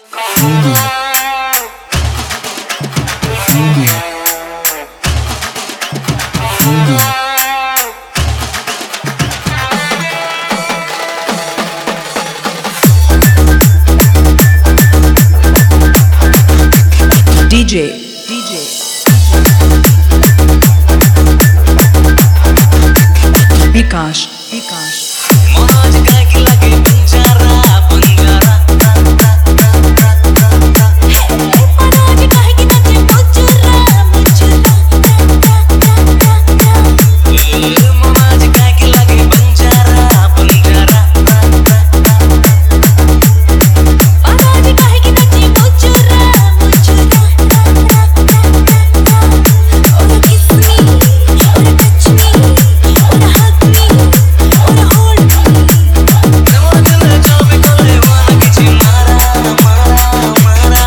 DJ Vikash मौज काय की लगे बंजारा बंजारा मौज काय की नचे मुचुरा मुचुरा मौज काय की लगे बंजारा बंजारा मौज काय की नचे मुचुरा मुचुरा और kiss me और touch me और hug me और hold me मौज ले जावे कोले वाला किछि मारा मारा मारा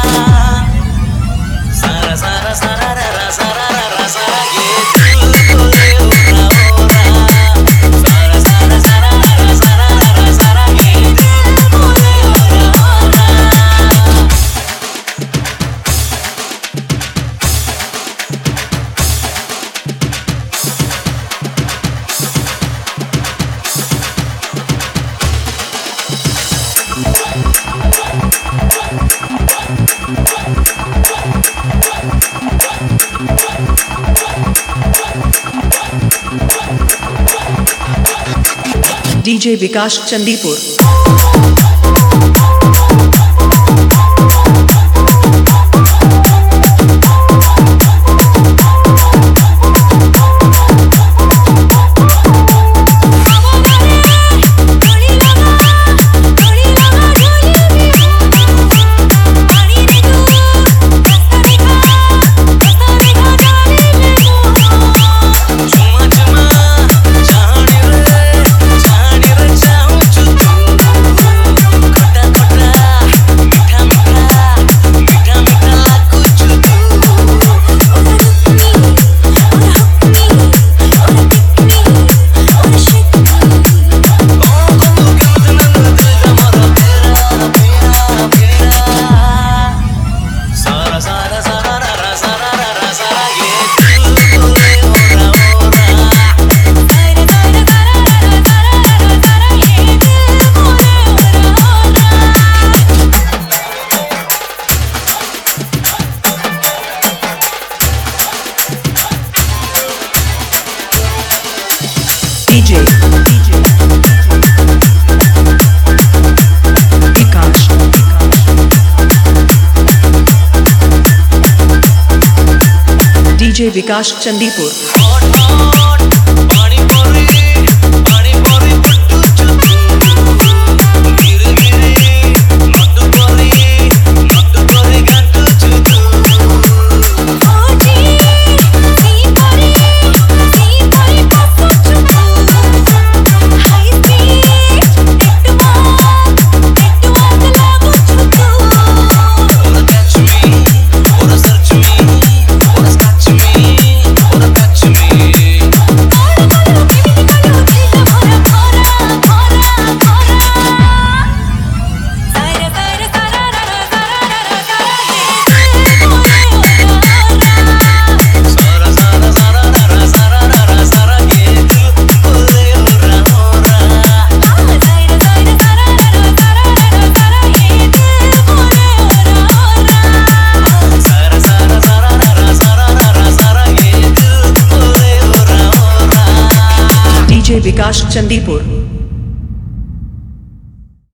सारा सारा सारा रा सारा रा सारा ये दिल बोले ओरा ओरा सारा सारा सारा रा सारा रा सारा ये दिल बोले ओरा ओरा DJ Vikash Chandipur DJ Vikash DJ Vikash Chandipur DJ Vikash Chandipur